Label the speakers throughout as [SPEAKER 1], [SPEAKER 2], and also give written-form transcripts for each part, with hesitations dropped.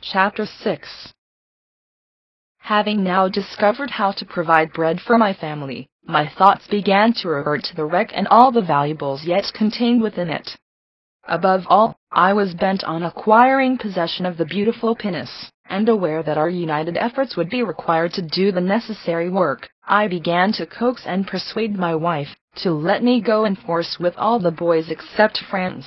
[SPEAKER 1] Chapter 6. Having now discovered how to provide bread for my family, my thoughts began to revert to the wreck and all the valuables yet contained within it. Above all, I was bent on acquiring possession of the beautiful pinnace, and aware that our united efforts would be required to do the necessary work, I began to coax and persuade my wife to let me go in force with all the boys except Franz.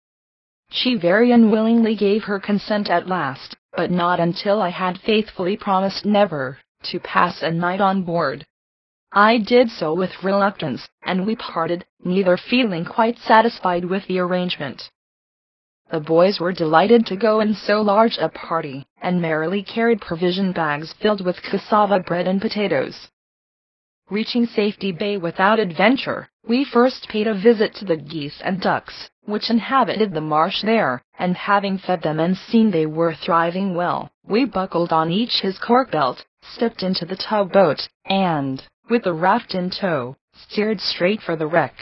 [SPEAKER 1] She very unwillingly gave her consent at last, but not until I had faithfully promised never to pass a night on board. I did so with reluctance, and we parted, neither feeling quite satisfied with the arrangement. The boys were delighted to go in so large a party, and merrily carried provision bags filled with cassava bread and potatoes. Reaching Safety Bay without adventure, we first paid a visit to the geese and ducks, which inhabited the marsh there, and having fed them and seen they were thriving well, we buckled on each his cork belt, stepped into the tugboat, and, with the raft in tow, steered straight for the wreck.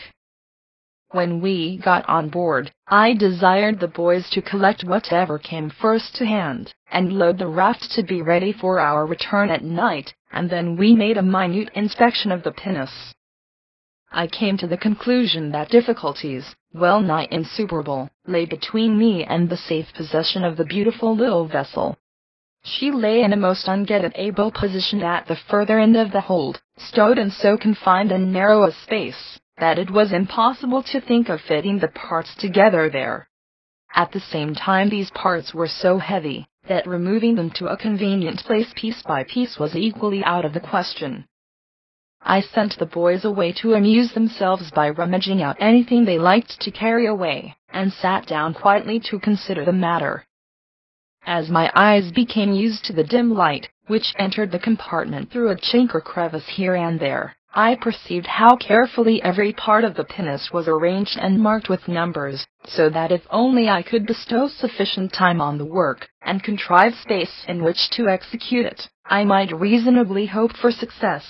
[SPEAKER 1] When we got on board, I desired the boys to collect whatever came first to hand, and load the raft to be ready for our return at night, and then we made a minute inspection of the pinnace. I came to the conclusion that difficulties, well nigh insuperable, lay between me and the safe possession of the beautiful little vessel. She lay in a most ungettable position at the further end of the hold, stowed in so confined and narrow a space that it was impossible to think of fitting the parts together there. At the same time, these parts were so heavy that removing them to a convenient place piece by piece was equally out of the question. I sent the boys away to amuse themselves by rummaging out anything they liked to carry away, and sat down quietly to consider the matter. As my eyes became used to the dim light, which entered the compartment through a chink or crevice here and there, I perceived how carefully every part of the pinnace was arranged and marked with numbers, so that if only I could bestow sufficient time on the work, and contrive space in which to execute it, I might reasonably hope for success.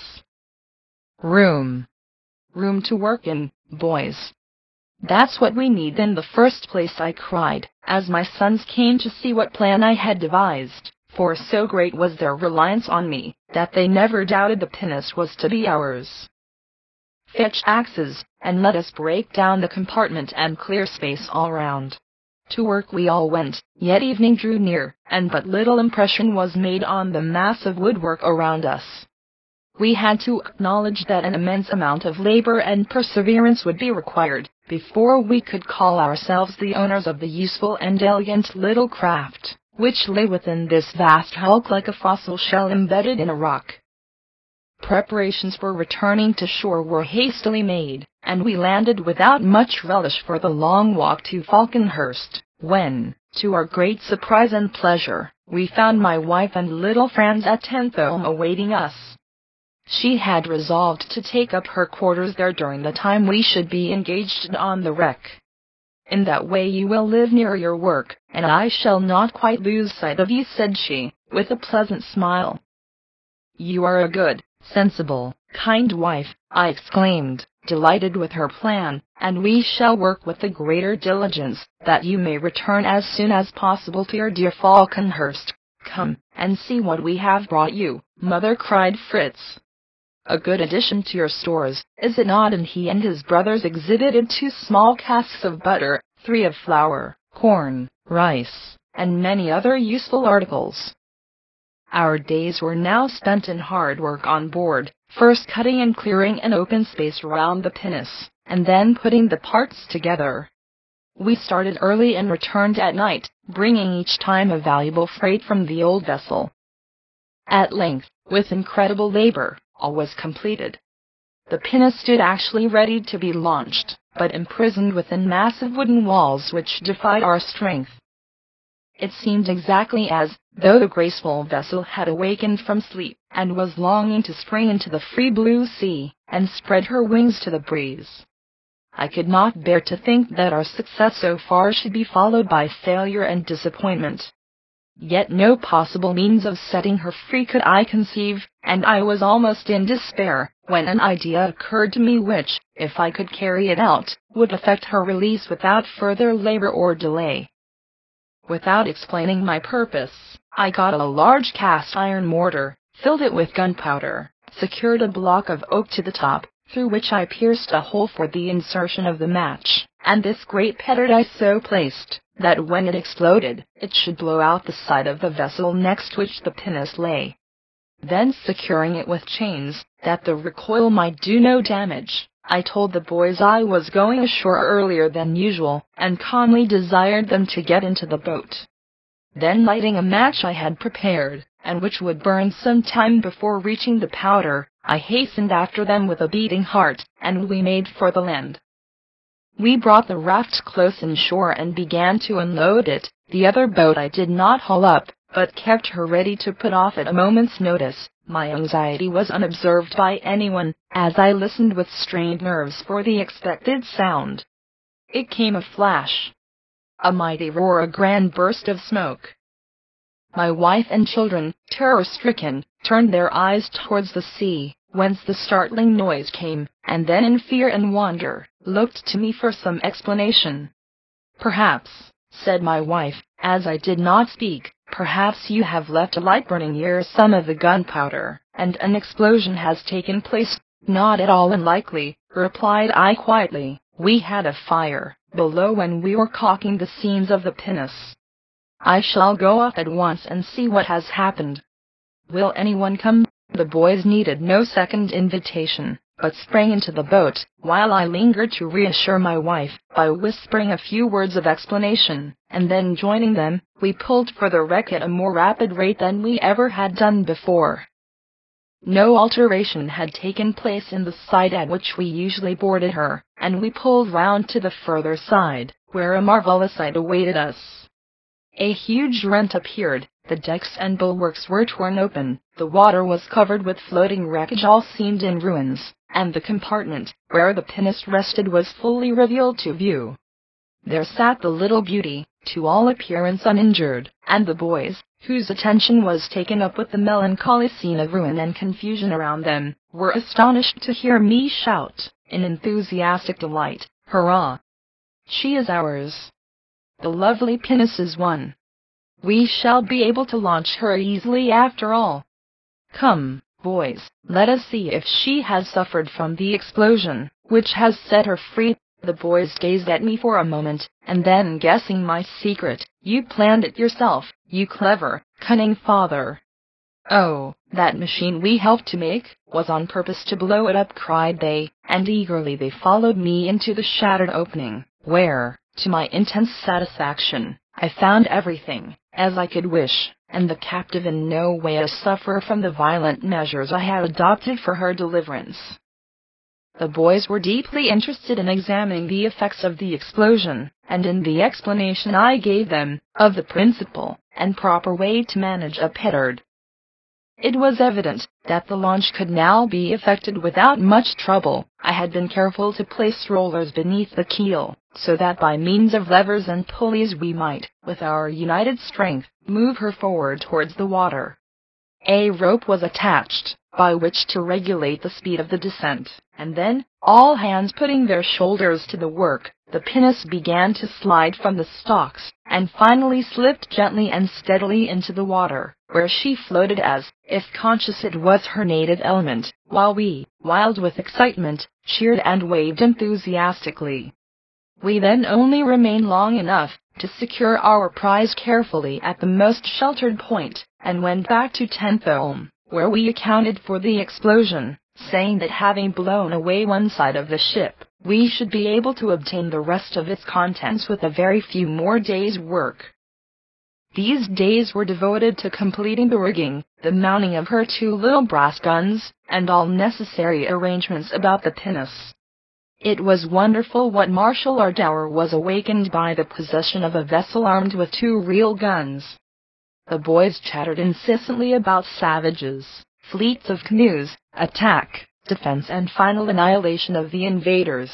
[SPEAKER 1] Room to work in, boys. That's what we need in the first place, I cried, as my sons came to see what plan I had devised, for so great was their reliance on me, that they never doubted the pinnace was to be ours. Fetch axes, and let us break down the compartment and clear space all round. To work we all went, yet evening drew near, and but little impression was made on the mass of woodwork around us. We had to acknowledge that an immense amount of labor and perseverance would be required before we could call ourselves the owners of the useful and elegant little craft, which lay within this vast hulk like a fossil shell embedded in a rock. Preparations for returning to shore were hastily made, and we landed without much relish for the long walk to Falconhurst, when, to our great surprise and pleasure, we found my wife and little Franz at Tenthorpe awaiting us. She had resolved to take up her quarters there during the time we should be engaged on the wreck. In that way you will live near your work, and I shall not quite lose sight of you, said she, with a pleasant smile. You are a good, sensible, kind wife, I exclaimed, delighted with her plan, and we shall work with the greater diligence, that you may return as soon as possible to your dear Falconhurst. Come, and see what we have brought you, mother, cried Fritz. A good addition to your stores, is it not? And he and his brothers exhibited 2 small casks of butter, 3 of flour, corn, rice, and many other useful articles. Our days were now spent in hard work on board, first cutting and clearing an open space round the pinnace, and then putting the parts together. We started early and returned at night, bringing each time a valuable freight from the old vessel. At length, with incredible labor, all was completed. The pinnace stood actually ready to be launched, but imprisoned within massive wooden walls which defied our strength. It seemed exactly as though the graceful vessel had awakened from sleep, and was longing to spring into the free blue sea, and spread her wings to the breeze. I could not bear to think that our success so far should be followed by failure and disappointment. Yet no possible means of setting her free could I conceive, and I was almost in despair, when an idea occurred to me which, if I could carry it out, would effect her release without further labor or delay. Without explaining my purpose, I got a large cast iron mortar, filled it with gunpowder, secured a block of oak to the top, through which I pierced a hole for the insertion of the match, and this great petard I so placed that when it exploded, it should blow out the side of the vessel next which the pinnace lay. Then, securing it with chains, that the recoil might do no damage, I told the boys I was going ashore earlier than usual, and calmly desired them to get into the boat. Then, lighting a match I had prepared, and which would burn some time before reaching the powder, I hastened after them with a beating heart, and we made for the land. We brought the raft close inshore and began to unload it. The other boat I did not haul up, but kept her ready to put off at a moment's notice. My anxiety was unobserved by anyone, as I listened with strained nerves for the expected sound. It came a flash, a mighty roar, a grand burst of smoke. My wife and children, terror-stricken, turned their eyes towards the sea, whence the startling noise came, and then in fear and wonder, looked to me for some explanation. "Perhaps," said my wife, as I did not speak, "perhaps you have left a light burning near some of the gunpowder, and an explosion has taken place." "Not at all unlikely," replied I quietly. "We had a fire below when we were caulking the seams of the pinnace. I shall go off at once and see what has happened." "Will anyone come?" The boys needed no second invitation, but sprang into the boat, while I lingered to reassure my wife by whispering a few words of explanation, and then joining them, we pulled for the wreck at a more rapid rate than we ever had done before. No alteration had taken place in the side at which we usually boarded her, and we pulled round to the further side, where a marvelous sight awaited us. A huge rent appeared, the decks and bulwarks were torn open, the water was covered with floating wreckage, all seemed in ruins, and the compartment where the pinnace rested was fully revealed to view. There sat the little beauty, to all appearance uninjured, and the boys, whose attention was taken up with the melancholy scene of ruin and confusion around them, were astonished to hear me shout, in enthusiastic delight, "Hurrah! She is ours! The lovely pinnace is won! We shall be able to launch her easily after all. Come, boys, let us see if she has suffered from the explosion, which has set her free." The boys gazed at me for a moment, and then, guessing my secret, "You planned it yourself, you clever, cunning father." "Oh, that machine we helped to make was on purpose to blow it up," cried they, and eagerly they followed me into the shattered opening, where, to my intense satisfaction, I found everything as I could wish, and the captive in no way a sufferer from the violent measures I had adopted for her deliverance. The boys were deeply interested in examining the effects of the explosion, and in the explanation I gave them of the principal and proper way to manage a petard. It was evident that the launch could now be effected without much trouble. I had been careful to place rollers beneath the keel, so that by means of levers and pulleys we might, with our united strength, move her forward towards the water. A rope was attached, by which to regulate the speed of the descent, and then, all hands putting their shoulders to the work, the pinnace began to slide from the stocks, and finally slipped gently and steadily into the water, where she floated as if conscious it was her native element, while we, wild with excitement, cheered and waved enthusiastically. We then only remained long enough to secure our prize carefully at the most sheltered point, and went back to Tentholm, where we accounted for the explosion, saying that having blown away one side of the ship, we should be able to obtain the rest of its contents with a very few more days' work. These days were devoted to completing the rigging, the mounting of her 2 little brass guns, and all necessary arrangements about the pinnace. It was wonderful what martial ardor was awakened by the possession of a vessel armed with 2 real guns. The boys chattered incessantly about savages, fleets of canoes, attack, defense, and final annihilation of the invaders.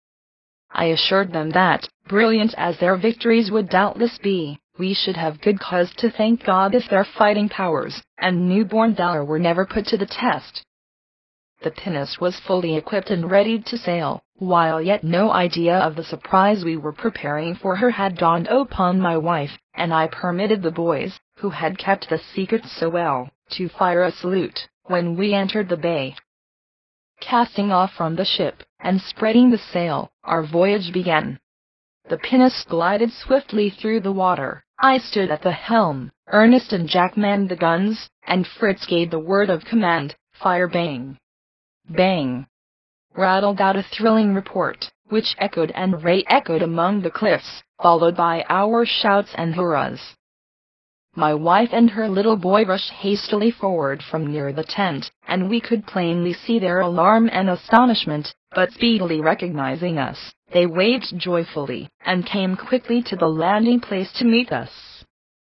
[SPEAKER 1] I assured them that, brilliant as their victories would doubtless be, we should have good cause to thank God if their fighting powers and newborn valor were never put to the test. The pinnace was fully equipped and ready to sail, while yet no idea of the surprise we were preparing for her had dawned upon my wife, and I permitted the boys, who had kept the secret so well, to fire a salute when we entered the bay. Casting off from the ship, and spreading the sail, our voyage began. The pinnace glided swiftly through the water. I stood at the helm, Ernest and Jack manned the guns, and Fritz gave the word of command, "Fire!" Bang! Bang! Rattled out a thrilling report, which echoed and re-echoed among the cliffs, followed by our shouts and hurrahs. My wife and her little boy rushed hastily forward from near the tent, and we could plainly see their alarm and astonishment, but speedily recognizing us, they waved joyfully, and came quickly to the landing place to meet us.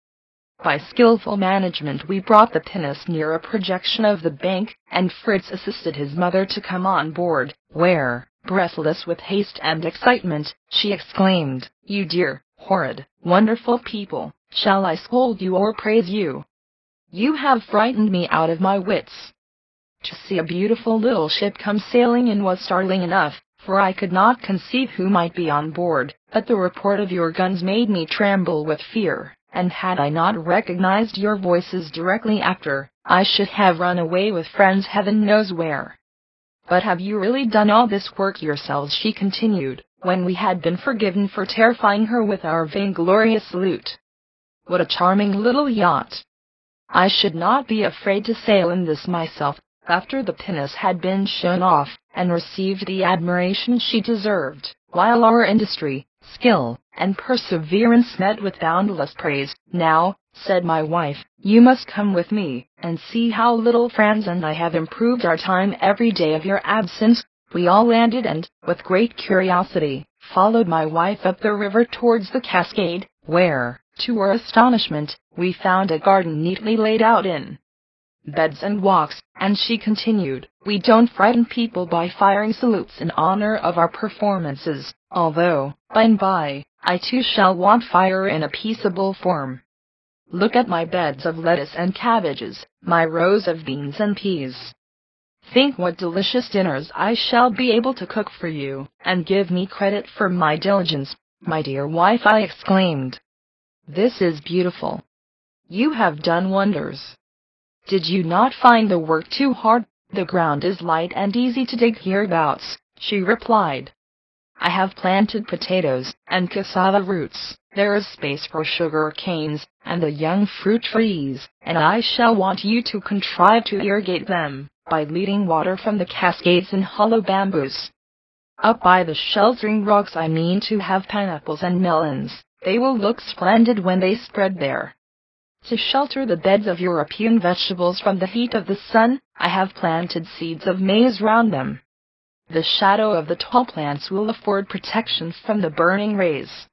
[SPEAKER 1] By skillful management we brought the pinnace near a projection of the bank, and Fritz assisted his mother to come on board, where, breathless with haste and excitement, she exclaimed, "You dear, horrid, wonderful people! Shall I scold you or praise you? You have frightened me out of my wits." To see a beautiful little ship come sailing in was startling enough, for I could not conceive who might be on board, but the report of your guns made me tremble with fear, and had I not recognized your voices directly after, I should have run away with friends heaven knows where. "But have you really done all this work yourselves?" she continued, when we had been forgiven for terrifying her with our vainglorious salute. "What a charming little yacht! I should not be afraid to sail in this myself." After the pinnace had been shown off, and received the admiration she deserved, while our industry, skill, and perseverance met with boundless praise, "Now," said my wife, "you must come with me, and see how little Franz and I have improved our time every day of your absence." We all landed and, with great curiosity, followed my wife up the river towards the cascade, where, to our astonishment, we found a garden neatly laid out in beds and walks, and she continued, "We don't frighten people by firing salutes in honor of our performances, although, by and by, I too shall want fire in a peaceable form. Look at my beds of lettuce and cabbages, my rows of beans and peas. Think what delicious dinners I shall be able to cook for you, and give me credit for my diligence." "My dear wife," I exclaimed, "this is beautiful. You have done wonders. Did you not find the work too hard?" "The ground is light and easy to dig hereabouts," she replied. "I have planted potatoes and cassava roots, there is space for sugar canes and the young fruit trees, and I shall want you to contrive to irrigate them, by leading water from the cascades in hollow bamboos. Up by the sheltering rocks I mean to have pineapples and melons, they will look splendid when they spread there. To shelter the beds of European vegetables from the heat of the sun, I have planted seeds of maize round them. The shadow of the tall plants will afford protection from the burning rays.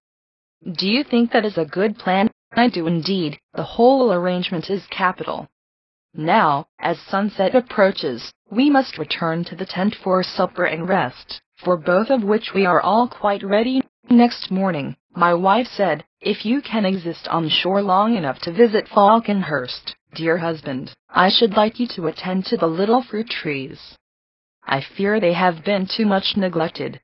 [SPEAKER 1] Do you think that is a good plan?" "I do indeed, the whole arrangement is capital. Now, as sunset approaches, we must return to the tent for supper and rest, for both of which we are all quite ready." Next morning, my wife said, "If you can exist on shore long enough to visit Falconhurst, dear husband, I should like you to attend to the little fruit trees. I fear they have been too much neglected.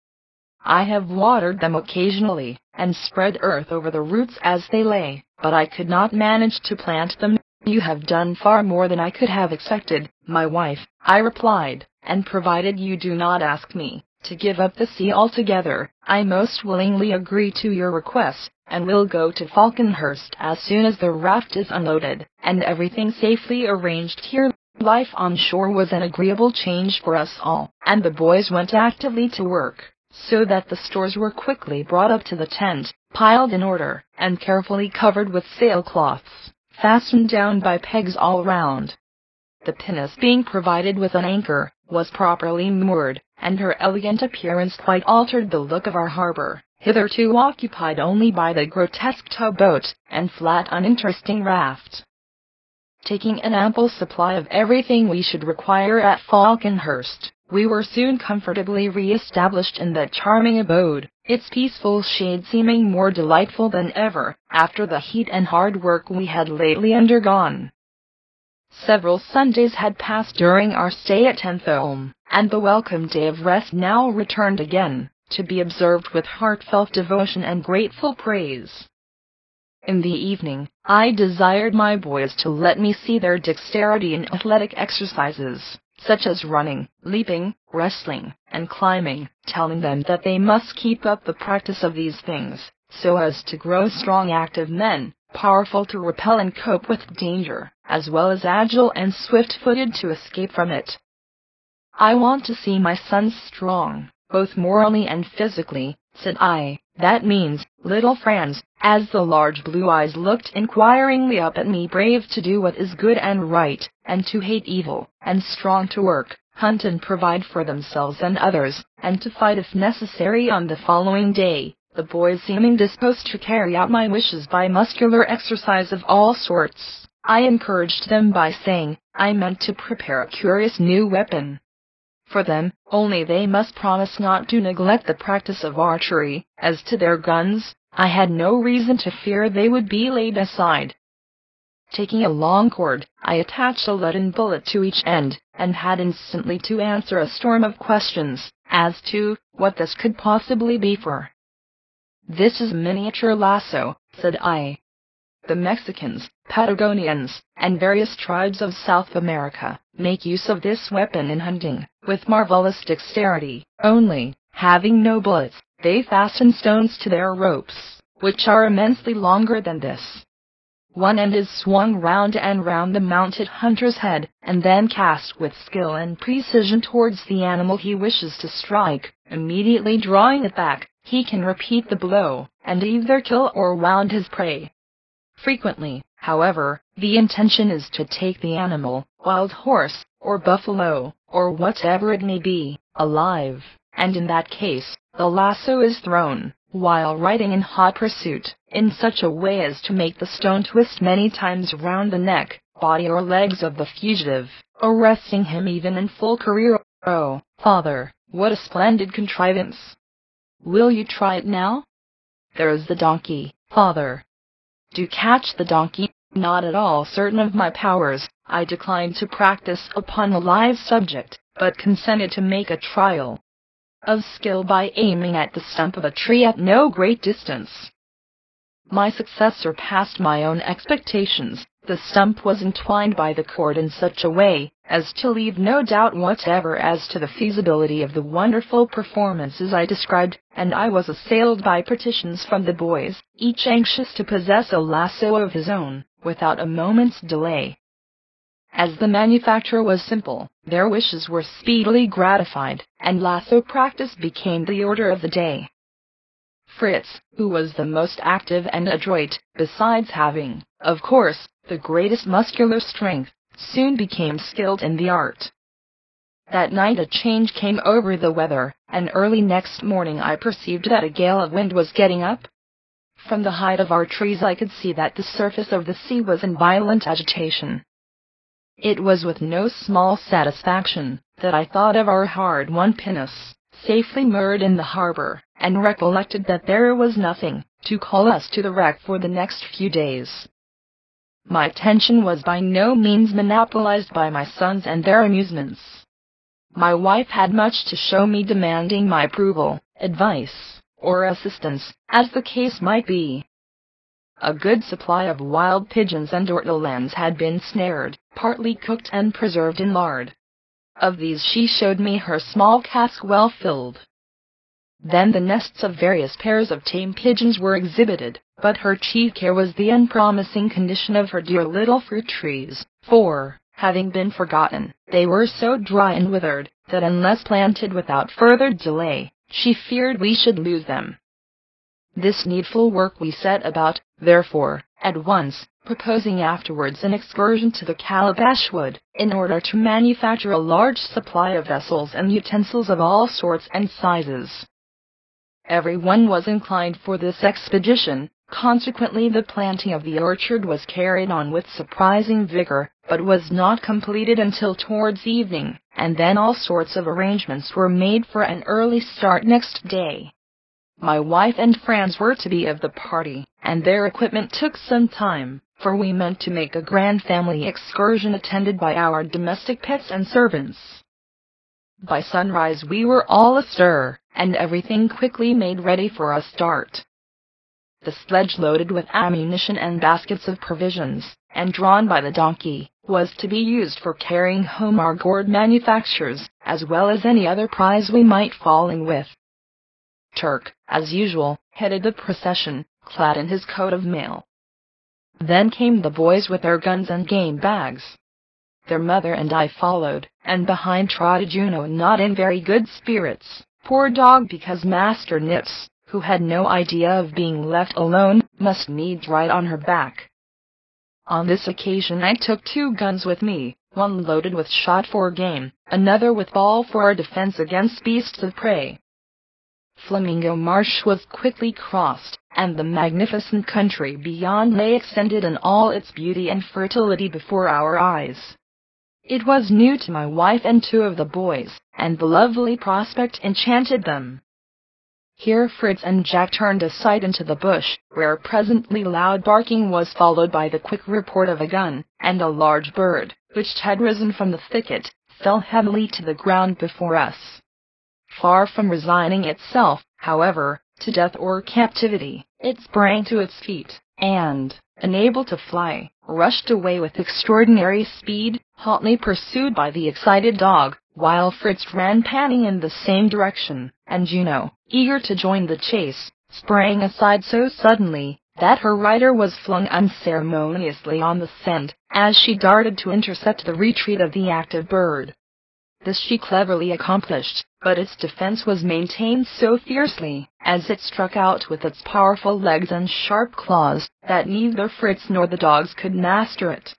[SPEAKER 1] I have watered them occasionally, and spread earth over the roots as they lay, but I could not manage to plant them." "You have done far more than I could have expected, my wife," I replied, "and provided you do not ask me to give up the sea altogether, I most willingly agree to your request, and will go to Falconhurst as soon as the raft is unloaded, and everything safely arranged here." Life on shore was an agreeable change for us all, and the boys went actively to work, so that the stores were quickly brought up to the tent, piled in order, and carefully covered with sailcloths, fastened down by pegs all round. The pinnace, being provided with an anchor, was properly moored, and her elegant appearance quite altered the look of our harbor, hitherto occupied only by the grotesque towboat and flat uninteresting raft. Taking an ample supply of everything we should require at Falconhurst, we were soon comfortably re-established in that charming abode, its peaceful shade seeming more delightful than ever, after the heat and hard work we had lately undergone. Several Sundays had passed during our stay at Tenthulm, and the welcome day of rest now returned again, to be observed with heartfelt devotion and grateful praise. In the evening, I desired my boys to let me see their dexterity in athletic exercises, such as running, leaping, wrestling, and climbing, telling them that they must keep up the practice of these things, so as to grow strong active men, powerful to repel and cope with danger, as well as agile and swift-footed to escape from it. I want to see my sons strong, both morally and physically, said I. That means, little Franz, as the large blue eyes looked inquiringly up at me, brave to do what is good and right, and to hate evil, and strong to work, hunt and provide for themselves and others, and to fight if necessary on the following day. The boys seeming disposed to carry out my wishes by muscular exercise of all sorts, I encouraged them by saying I meant to prepare a curious new weapon for them, only they must promise not to neglect the practice of archery. As to their guns, I had no reason to fear they would be laid aside. Taking a long cord, I attached a leaden bullet to each end, and had instantly to answer a storm of questions as to what this could possibly be for. "This is a miniature lasso," said I. "The Mexicans, Patagonians, and various tribes of South America make use of this weapon in hunting, with marvelous dexterity. Only, having no bullets, they fasten stones to their ropes, which are immensely longer than this. One end is swung round and round the mounted hunter's head, and then cast with skill and precision towards the animal he wishes to strike. Immediately drawing it back, he can repeat the blow, and either kill or wound his prey. Frequently, however, the intention is to take the animal, wild horse, or buffalo, or whatever it may be, alive, and in that case, the lasso is thrown, while riding in hot pursuit, in such a way as to make the stone twist many times round the neck, body or legs of the fugitive, arresting him even in full career. Oh, father, what a splendid contrivance! Will you try it now? There is the donkey, father. Do catch the donkey." Not at all certain of my powers, I declined to practice upon a live subject, but consented to make a trial of skill by aiming at the stump of a tree at no great distance. My success surpassed my own expectations. The stump was entwined by the cord in such a way as to leave no doubt whatever as to the feasibility of the wonderful performances I described, and I was assailed by petitions from the boys, each anxious to possess a lasso of his own, without a moment's delay. As the manufacture was simple, their wishes were speedily gratified, and lasso practice became the order of the day. Fritz, who was the most active and adroit, besides having, of course, the greatest muscular strength, soon became skilled in the art. That night a change came over the weather, and early next morning I perceived that a gale of wind was getting up. From the height of our trees I could see that the surface of the sea was in violent agitation. It was with no small satisfaction that I thought of our hard-won pinnace, safely moored in the harbor, and recollected that there was nothing to call us to the wreck for the next few days. My attention was by no means monopolized by my sons and their amusements. My wife had much to show me, demanding my approval, advice, or assistance, as the case might be. A good supply of wild pigeons and ortolans had been snared, partly cooked and preserved in lard. Of these she showed me her small cask well filled. Then the nests of various pairs of tame pigeons were exhibited, but her chief care was the unpromising condition of her dear little fruit trees, for, having been forgotten, they were so dry and withered, that unless planted without further delay, she feared we should lose them. This needful work we set about, therefore, at once, proposing afterwards an excursion to the Calabash Wood, in order to manufacture a large supply of vessels and utensils of all sorts and sizes. Every one was inclined for this expedition, consequently the planting of the orchard was carried on with surprising vigor, but was not completed until towards evening, and then all sorts of arrangements were made for an early start next day. My wife and Franz were to be of the party, and their equipment took some time, for we meant to make a grand family excursion attended by our domestic pets and servants. By sunrise we were all astir, and everything quickly made ready for a start. the sledge loaded with ammunition and baskets of provisions, and drawn by the donkey, was to be used for carrying home our gourd manufactures, as well as any other prize we might fall in with. Turk, as usual, headed the procession, clad in his coat of mail. Then came the boys with their guns and game bags. Their mother and I followed, and behind trotted Juno, not in very good spirits, poor dog, because Master Nips, who had no idea of being left alone, must needs ride on her back. On this occasion I took 2 guns with me, one loaded with shot for game, another with ball for our defense against beasts of prey. Flamingo Marsh was quickly crossed, and the magnificent country beyond lay extended in all its beauty and fertility before our eyes. It was new to my wife and 2 of the boys, and the lovely prospect enchanted them. Here Fritz and Jack turned aside into the bush, where presently loud barking was followed by the quick report of a gun, and a large bird, which had risen from the thicket, fell heavily to the ground before us. Far from resigning itself, however, to death or captivity, it sprang to its feet, and, unable to fly, rushed away with extraordinary speed, hotly pursued by the excited dog, while Fritz ran panting in the same direction, and Juno, eager to join the chase, sprang aside so suddenly that her rider was flung unceremoniously on the scent, as she darted to intercept the retreat of the active bird. This she cleverly accomplished, but its defense was maintained so fiercely, as it struck out with its powerful legs and sharp claws, that neither Fritz nor the dogs could master it.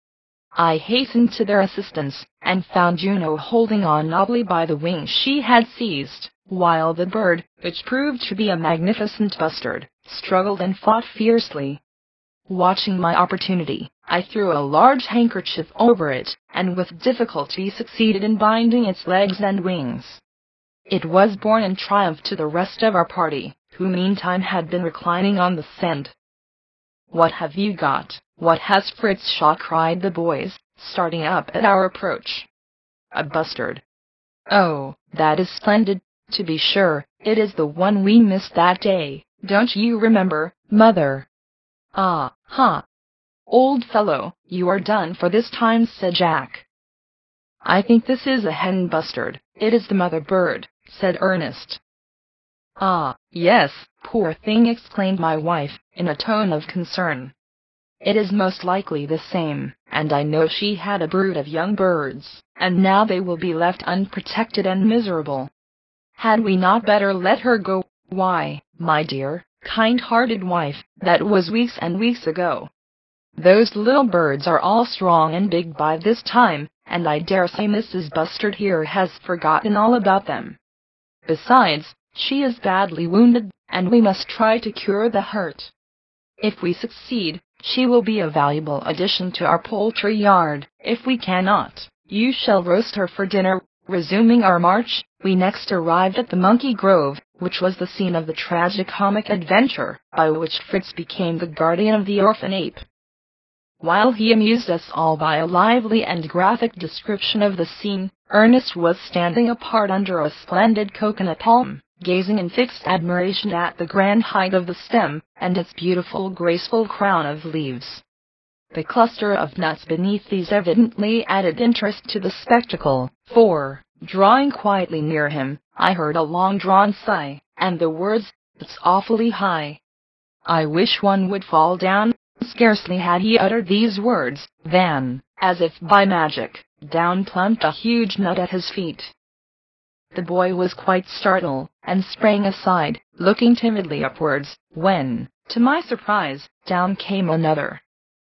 [SPEAKER 1] I hastened to their assistance, and found Juno holding on nobly by the wing she had seized, while the bird, which proved to be a magnificent bustard, struggled and fought fiercely. Watching my opportunity, I threw a large handkerchief over it, and with difficulty succeeded in binding its legs and wings. It was borne in triumph to the rest of our party, who meantime had been reclining on the sand. "What have you got? What has Fritz shot?" cried the boys, starting up at our approach. "A bustard." "Oh, that is splendid, to be sure. It is the one we missed that day, don't you remember, Mother?" "Ah, ha! Old fellow, you are done for this time," said Jack. "I think this is a hen bustard. It is the mother bird," said Ernest. "Ah, yes, poor thing!" exclaimed my wife, in a tone of concern. "It is most likely the same, and I know she had a brood of young birds, and now they will be left unprotected and miserable. Had we not better let her go?" "Why, my dear, kind-hearted wife, that was weeks and weeks ago. Those little birds are all strong and big by this time, and I dare say Mrs. Bustard here has forgotten all about them. Besides, she is badly wounded, and we must try to cure the hurt. If we succeed, she will be a valuable addition to our poultry yard. If we cannot, you shall roast her for dinner." Resuming our march, we next arrived at the Monkey Grove, which was the scene of the tragicomic adventure by which Fritz became the guardian of the orphan ape. While he amused us all by a lively and graphic description of the scene, Ernest was standing apart under a splendid coconut palm, gazing in fixed admiration at the grand height of the stem, and its beautiful graceful crown of leaves. The cluster of nuts beneath these evidently added interest to the spectacle, for, drawing quietly near him, I heard a long-drawn sigh, and the words, "It's awfully high. I wish one would fall down." Scarcely had he uttered these words, than, as if by magic, down plumped a huge nut at his feet. The boy was quite startled, and sprang aside, looking timidly upwards, when, to my surprise, down came another.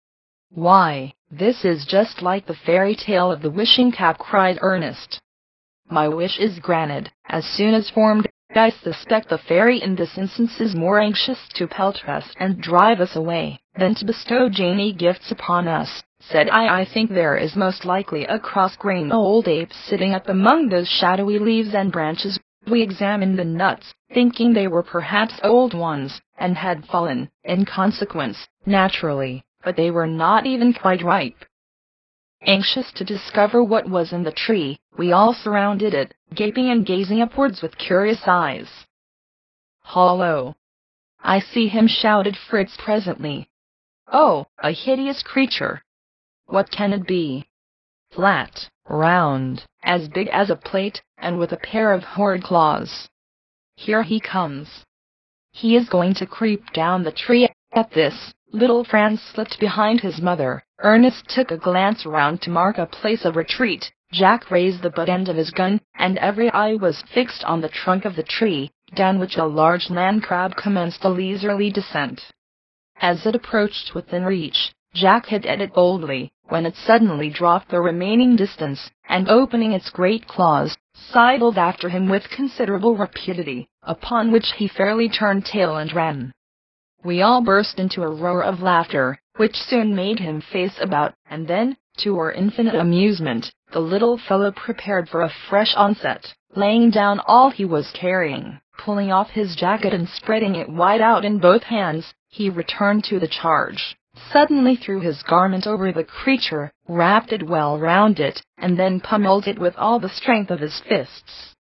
[SPEAKER 1] "Why, this is just like the fairy tale of the wishing cap," cried Ernest. "My wish is granted, as soon as formed. I suspect the fairy in this instance is more anxious to pelt us and drive us away, than to bestow Janey gifts upon us," said I. "I think there is most likely a cross-grained old ape sitting up among those shadowy leaves and branches." We examined the nuts, thinking they were perhaps old ones, and had fallen, in consequence, naturally, but they were not even quite ripe. Anxious to discover what was in the tree, we all surrounded it, gaping and gazing upwards with curious eyes. "Hollo! I see him," shouted Fritz presently. "Oh, a hideous creature! What can it be?" "Flat, round, as big as a plate, and with a pair of horrid claws. Here he comes. He is going to creep down the tree." At this, little Franz slipped behind his mother. Ernest took a glance round to mark a place of retreat. Jack raised the butt end of his gun, and every eye was fixed on the trunk of the tree, down which a large land crab commenced a leisurely descent. As it approached within reach, Jack hit at it boldly, when it suddenly dropped the remaining distance, and opening its great claws, sidled after him with considerable rapidity, upon which he fairly turned tail and ran. We all burst into a roar of laughter, which soon made him face about, and then, to our infinite amusement, the little fellow prepared for a fresh onset, laying down all he was carrying, pulling off his jacket and spreading it wide out in both hands. He returned to the charge, suddenly threw his garment over the creature, wrapped it well round it, and then pummeled it with all the strength of his fists.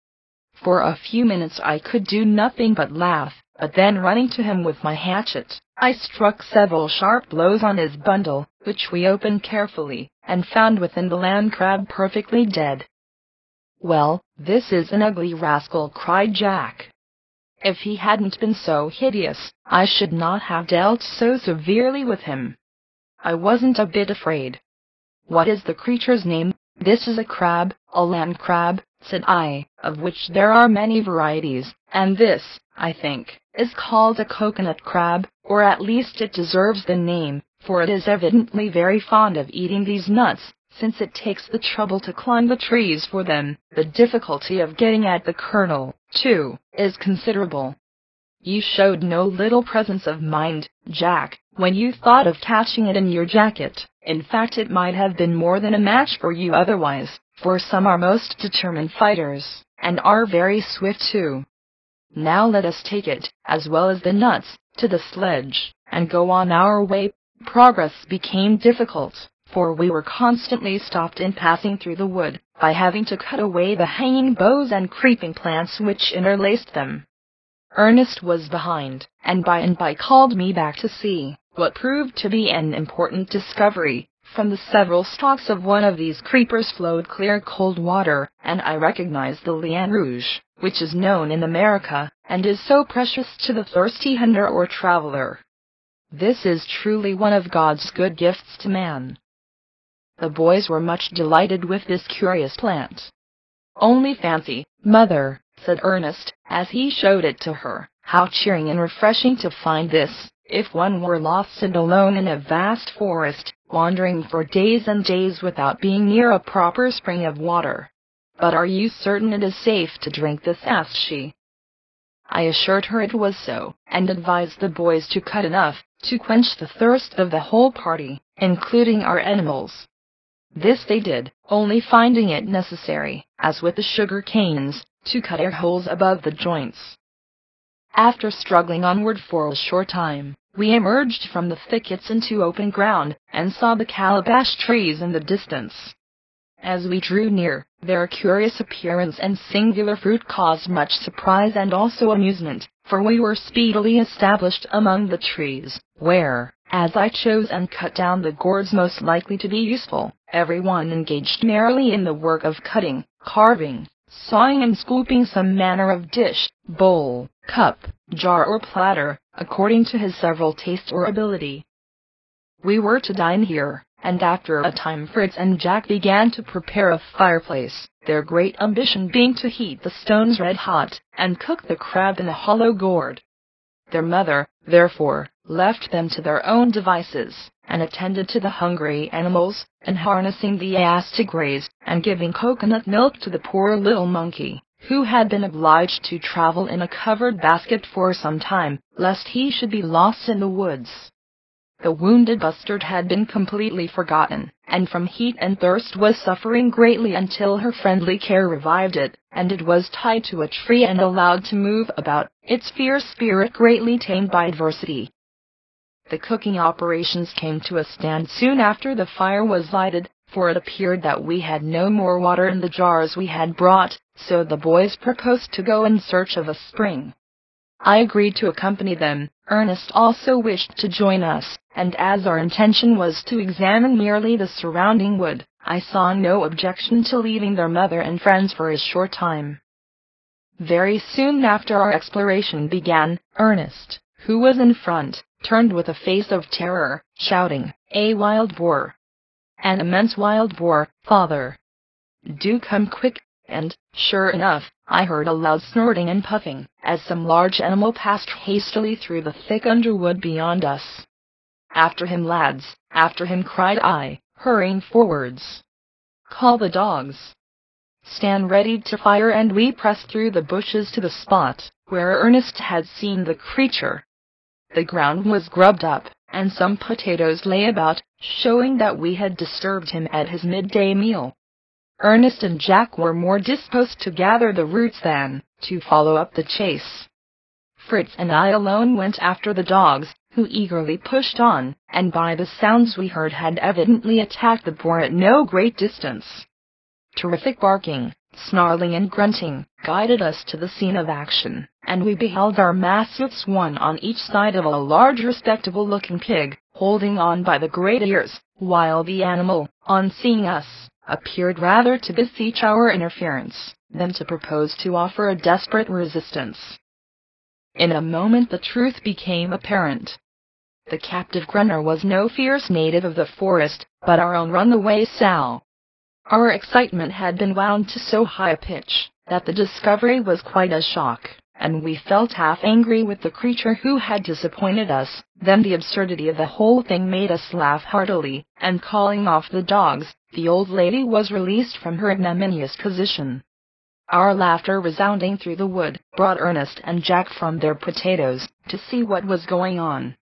[SPEAKER 1] For a few minutes I could do nothing but laugh, but then running to him with my hatchet, I struck several sharp blows on his bundle, which we opened carefully, and found within the land crab perfectly dead. "Well, this is an ugly rascal," cried Jack. "If he hadn't been so hideous, I should not have dealt so severely with him. I wasn't a bit afraid." "What is the creature's name?" "This is a crab, a land crab," said I, "of which there are many varieties, and this, I think, is called a coconut crab, or at least it deserves the name, for it is evidently very fond of eating these nuts, since it takes the trouble to climb the trees for them. The difficulty of getting at the kernel, too, is considerable." "You showed no little presence of mind, Jack, when you thought of catching it in your jacket. In fact, it might have been more than a match for you otherwise, for some are most determined fighters, and are very swift too. Now let us take it, as well as the nuts, to the sledge, and go on our way." Progress became difficult, for we were constantly stopped in passing through the wood, by having to cut away the hanging boughs and creeping plants which interlaced them. Ernest was behind, and by called me back to see, what proved to be an important discovery. From the several stalks of one of these creepers flowed clear cold water, and I recognized the liane rouge, which is known in America, and is so precious to the thirsty hunter or traveler. This is truly one of God's good gifts to man. The boys were much delighted with this curious plant. "Only fancy, mother," said Ernest, as he showed it to her, "how cheering and refreshing to find this, if one were lost and alone in a vast forest, wandering for days and days without being near a proper spring of water." "But are you certain it is safe to drink this?" asked she. I assured her it was so, and advised the boys to cut enough to quench the thirst of the whole party, including our animals. This they did, only finding it necessary, as with the sugar canes, to cut air holes above the joints. After struggling onward for a short time, we emerged from the thickets into open ground, and saw the calabash trees in the distance. As we drew near, their curious appearance and singular fruit caused much surprise and also amusement, for we were speedily established among the trees, where, as I chose and cut down the gourds most likely to be useful, everyone engaged merrily in the work of cutting, carving, sawing and scooping some manner of dish, bowl, cup, jar or platter, according to his several taste or ability. We were to dine here, and after a time Fritz and Jack began to prepare a fireplace, their great ambition being to heat the stones red hot, and cook the crab in a hollow gourd. Their mother, therefore, left them to their own devices, and attended to the hungry animals, and harnessing the ass to graze, and giving coconut milk to the poor little monkey, who had been obliged to travel in a covered basket for some time, lest he should be lost in the woods. The wounded bustard had been completely forgotten, and from heat and thirst was suffering greatly until her friendly care revived it, and it was tied to a tree and allowed to move about, its fierce spirit greatly tamed by adversity. The cooking operations came to a stand soon after the fire was lighted, for it appeared that we had no more water in the jars we had brought, so the boys proposed to go in search of a spring. I agreed to accompany them. Ernest also wished to join us, and as our intention was to examine merely the surrounding wood, I saw no objection to leaving their mother and friends for a short time. Very soon after our exploration began, Ernest, who was in front, turned with a face of terror, shouting, "A wild boar! An immense wild boar, father! Do come quick!" And, sure enough, I heard a loud snorting and puffing, as some large animal passed hastily through the thick underwood beyond us. "After him, lads, after him!" cried I, hurrying forwards. "Call the dogs! Stand ready to fire!" And we pressed through the bushes to the spot where Ernest had seen the creature. The ground was grubbed up, and some potatoes lay about, showing that we had disturbed him at his midday meal. Ernest and Jack were more disposed to gather the roots than to follow up the chase. Fritz and I alone went after the dogs, who eagerly pushed on, and by the sounds we heard had evidently attacked the boar at no great distance. Terrific barking, snarling and grunting, guided us to the scene of action, and we beheld our mastiffs one on each side of a large respectable-looking pig, holding on by the great ears, while the animal, on seeing us, appeared rather to beseech our interference, than to propose to offer a desperate resistance. In a moment the truth became apparent. The captive grunter was no fierce native of the forest, but our own runaway sow. Our excitement had been wound to so high a pitch that the discovery was quite a shock, and we felt half angry with the creature who had disappointed us. Then the absurdity of the whole thing made us laugh heartily, and calling off the dogs, the old lady was released from her ignominious position. Our laughter resounding through the wood brought Ernest and Jack from their potatoes to see what was going on.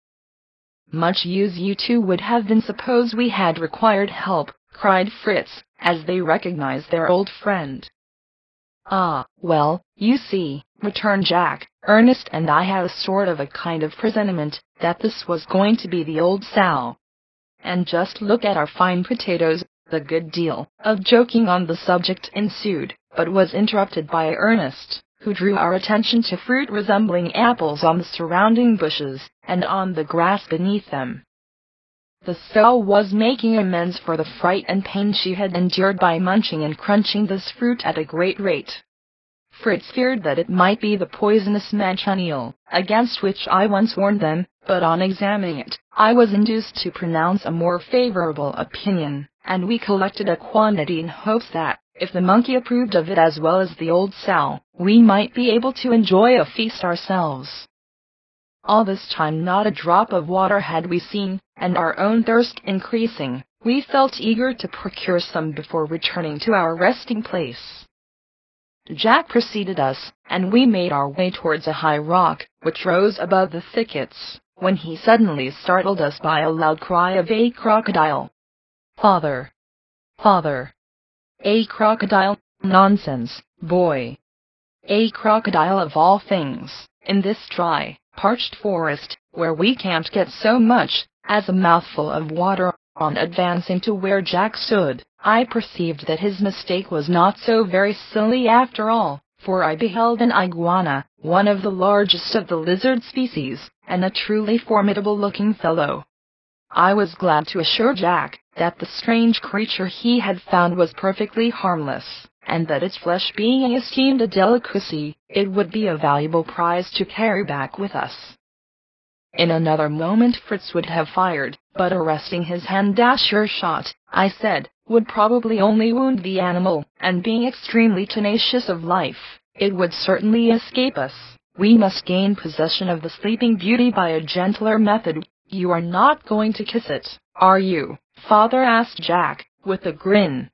[SPEAKER 1] "Much use you two would have been suppose we had required help," cried Fritz, as they recognized their old friend. "Ah, well, you see," returned Jack, "Ernest and I had a sort of a kind of presentiment that this was going to be the old sow. And just look at our fine potatoes." A good deal of joking on the subject ensued, but was interrupted by Ernest, who drew our attention to fruit resembling apples on the surrounding bushes, and on the grass beneath them. The sow was making amends for the fright and pain she had endured by munching and crunching this fruit at a great rate. Fritz feared that it might be the poisonous manchineel, against which I once warned them, but on examining it, I was induced to pronounce a more favorable opinion, and we collected a quantity in hopes that, if the monkey approved of it as well as the old sow, we might be able to enjoy a feast ourselves. All this time not a drop of water had we seen, and our own thirst increasing, we felt eager to procure some before returning to our resting place. Jack preceded us, and we made our way towards a high rock, which rose above the thickets, when he suddenly startled us by a loud cry of "A crocodile! Father! Father! A crocodile! Nonsense, boy! A crocodile of all things, in this dry, parched forest, where we can't get so much as a mouthful of water." On advancing to where Jack stood, I perceived that his mistake was not so very silly after all, for I beheld an iguana, one of the largest of the lizard species, and a truly formidable-looking fellow. I was glad to assure Jack that the strange creature he had found was perfectly harmless, and that its flesh being esteemed a delicacy, it would be a valuable prize to carry back with us. In another moment Fritz would have fired, but arresting his hand-dasher shot, I said, would probably only wound the animal, and being extremely tenacious of life, it would certainly escape us. We must gain possession of the Sleeping Beauty by a gentler method. "You are not going to kiss it, are you, father?" asked Jack, with a grin.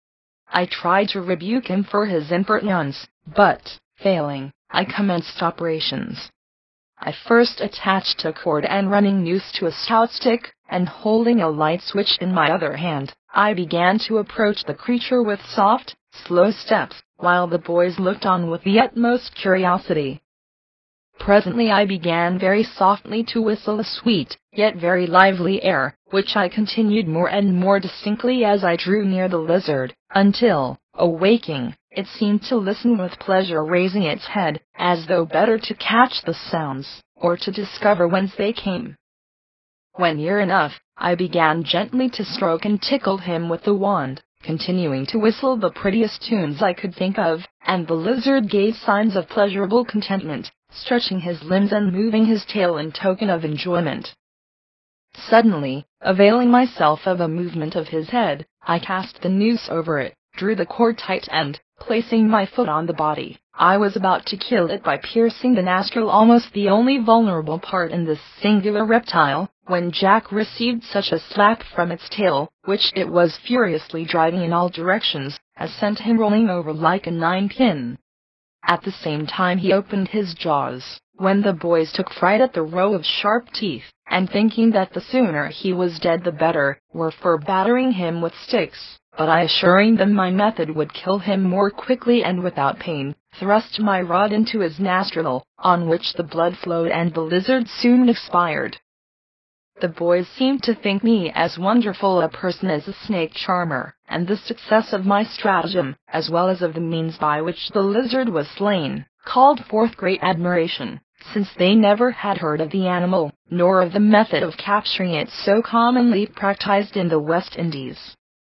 [SPEAKER 1] I tried to rebuke him for his impertinence, but, failing, I commenced operations. I first attached a cord and running noose to a stout stick, and holding a light switch in my other hand, I began to approach the creature with soft, slow steps, while the boys looked on with the utmost curiosity. Presently I began very softly to whistle a sweet, yet very lively air, which I continued more and more distinctly as I drew near the lizard, until, awaking, It seemed to listen with pleasure, raising its head, as though better to catch the sounds, or to discover whence they came. When near enough, I began gently to stroke and tickle him with the wand, continuing to whistle the prettiest tunes I could think of, and the lizard gave signs of pleasurable contentment, stretching his limbs and moving his tail in token of enjoyment. Suddenly, availing myself of a movement of his head, I cast the noose over it, drew the cord tight and, placing my foot on the body, I was about to kill it by piercing the nostril, almost the only vulnerable part in this singular reptile, when Jack received such a slap from its tail, which it was furiously driving in all directions, as sent him rolling over like a ninepin. At the same time he opened his jaws, when the boys took fright at the row of sharp teeth, and thinking that the sooner he was dead the better, were for battering him with sticks, but I, assuring them my method would kill him more quickly and without pain, thrust my rod into his nostril, on which the blood flowed and the lizard soon expired. The boys seemed to think me as wonderful a person as a snake charmer, and the success of my stratagem, as well as of the means by which the lizard was slain, called forth great admiration, since they never had heard of the animal, nor of the method of capturing it so commonly practiced in the West Indies.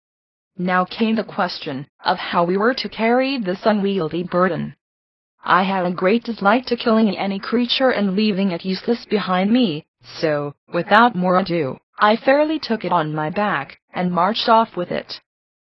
[SPEAKER 1] Now came the question of how we were to carry this unwieldy burden. I had a great dislike to killing any creature and leaving it useless behind me, so, without more ado, I fairly took it on my back, and marched off with it.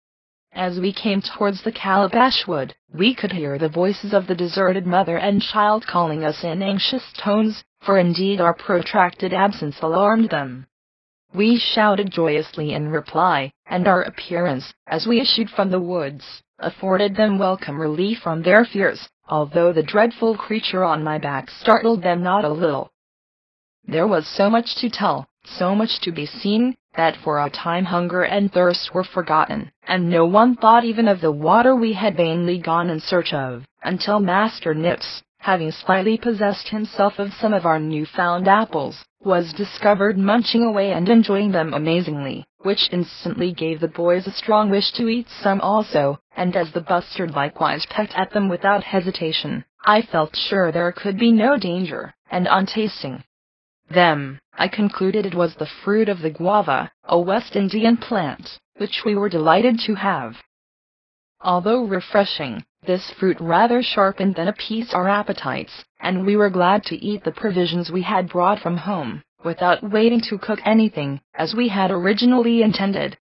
[SPEAKER 1] As we came towards the calabash wood, we could hear the voices of the deserted mother and child calling us in anxious tones, for indeed our protracted absence alarmed them. We shouted joyously in reply, and our appearance, as we issued from the woods, afforded them welcome relief from their fears, although the dreadful creature on my back startled them not a little. There was so much to tell, so much to be seen, that for a time hunger and thirst were forgotten, and no one thought even of the water we had vainly gone in search of, until Master Nips, having slightly possessed himself of some of our new-found apples, was discovered munching away and enjoying them amazingly, which instantly gave the boys a strong wish to eat some also, and as the bustard likewise pecked at them without hesitation, I felt sure there could be no danger, and on tasting them, I concluded it was the fruit of the guava, a West Indian plant, which we were delighted to have. Although refreshing, this fruit rather sharpened than appeased our appetites, and we were glad to eat the provisions we had brought from home, without waiting to cook anything, as we had originally intended.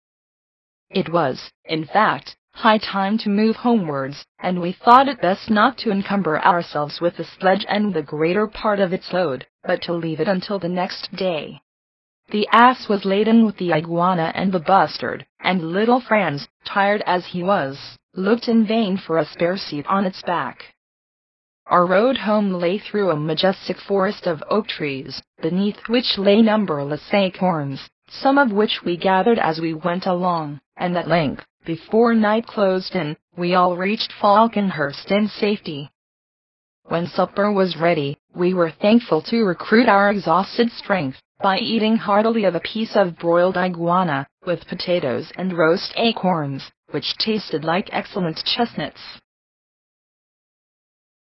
[SPEAKER 1] It was, in fact, high time to move homewards, and we thought it best not to encumber ourselves with the sledge and the greater part of its load, but to leave it until the next day. The ass was laden with the iguana and the bustard, and little Franz, tired as he was, looked in vain for a spare seat on its back. Our road home lay through a majestic forest of oak trees, beneath which lay numberless acorns, some of which we gathered as we went along, and at length, before night closed in, we all reached Falconhurst in safety. When supper was ready, we were thankful to recruit our exhausted strength, by eating heartily of a piece of broiled iguana, with potatoes and roast acorns, which tasted like excellent chestnuts.